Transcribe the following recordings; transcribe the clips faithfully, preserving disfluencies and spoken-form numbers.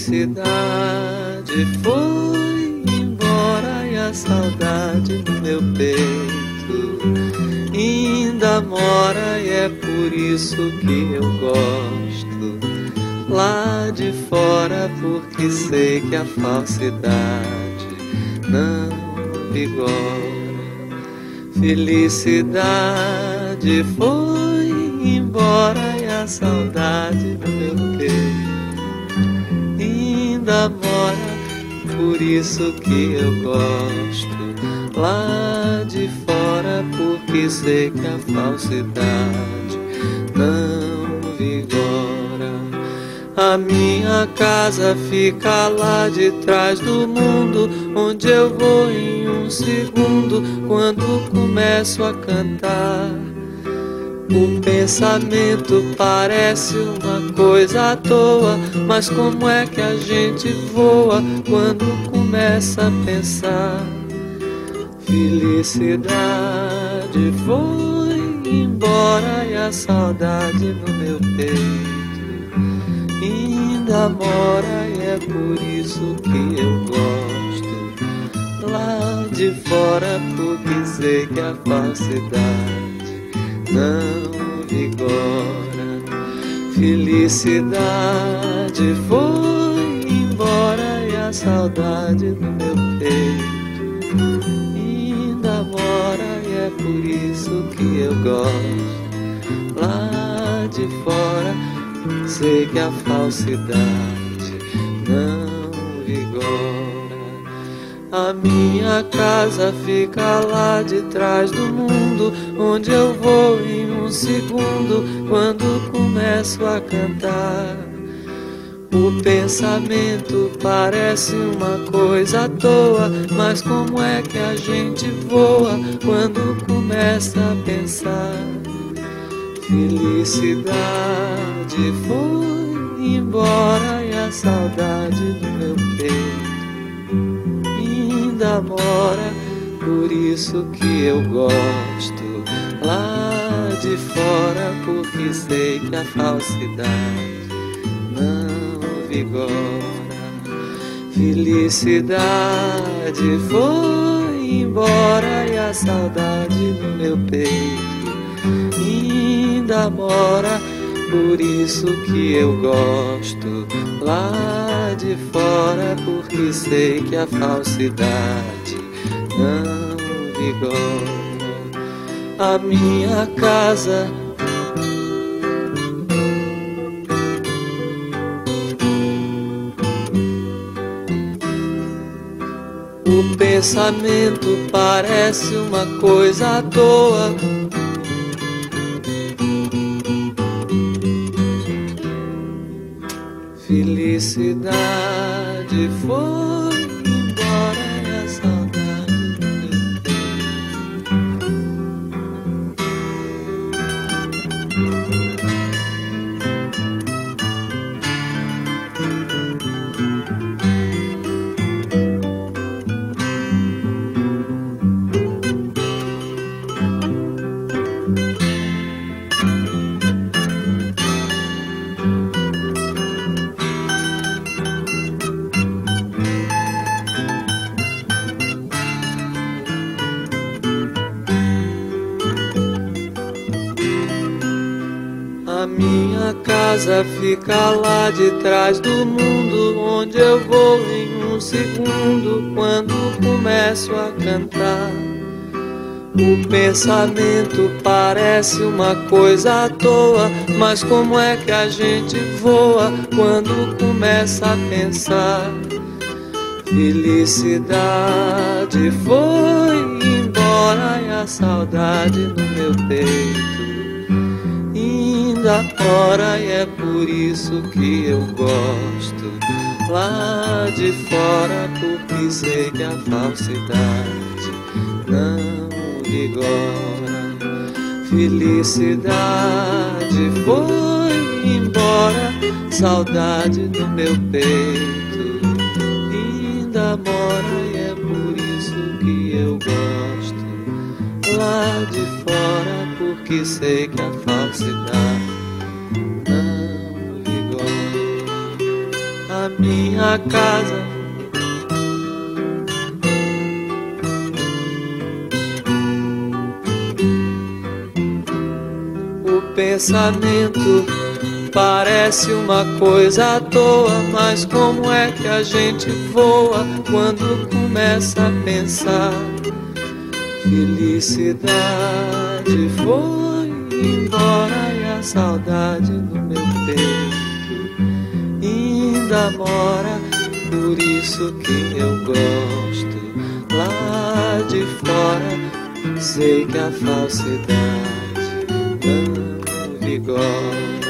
felicidade foi embora e a saudade no meu peito ainda mora, e é por isso que eu gosto lá de fora, porque sei que a falsidade não vigora. Felicidade foi embora e a saudade no meu peito ainda mora, por isso que eu gosto lá de fora, porque sei que a falsidade não vigora. A minha casa fica lá de trás do mundo, onde eu vou em um segundo quando começo a cantar. O pensamento parece uma coisa à toa, mas como é que a gente voa quando começa a pensar? Felicidade foi embora e a saudade no meu peito ainda mora, e é por isso que eu gosto lá de fora, porque sei que a falsidade não vigora. Felicidade foi embora e a saudade no meu peito ainda mora, e é por isso que eu gosto lá de fora, sei que a falsidade não vigora. A minha casa fica lá de trás do mundo, onde eu vou em um segundo quando começo a cantar. O pensamento parece uma coisa à toa, mas como é que a gente voa quando começa a pensar? Felicidade foi embora e a saudade do meu peito ainda mora, por isso que eu gosto lá de fora, porque sei que a falsidade não vigora. Felicidade foi embora e a saudade do meu peito ainda mora, por isso que eu gosto lá de fora, porque sei que a falsidade não vigora. A minha casa o pensamento parece uma coisa à toa, felicidade foi embora e a saudade do meu A minha casa fica lá de trás do mundo, onde eu vou em um segundo quando começo a cantar. O pensamento parece uma coisa à toa, mas como é que a gente voa quando começa a pensar? Felicidade foi embora e a saudade no meu peito ainda mora, e é por isso que eu gosto lá de fora, porque sei que a falsidade não vigora. Felicidade foi embora, saudade no meu peito ainda mora, e é por isso que eu gosto lá de fora, porque sei que a falsidade não vigora. A minha casa. O pensamento parece uma coisa à toa, mas como é que a gente voa quando começa a pensar? Felicidade foi embora e a saudade no meu peito ainda mora, por isso que eu gosto. Lá de fora sei que a falsidade não vigora.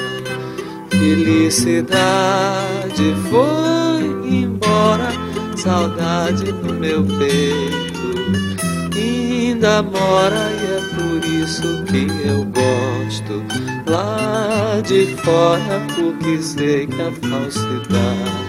Felicidade foi embora, saudade no meu peito ainda mora, e é por isso que eu gosto. Lá de fora, porque sei que a falsidade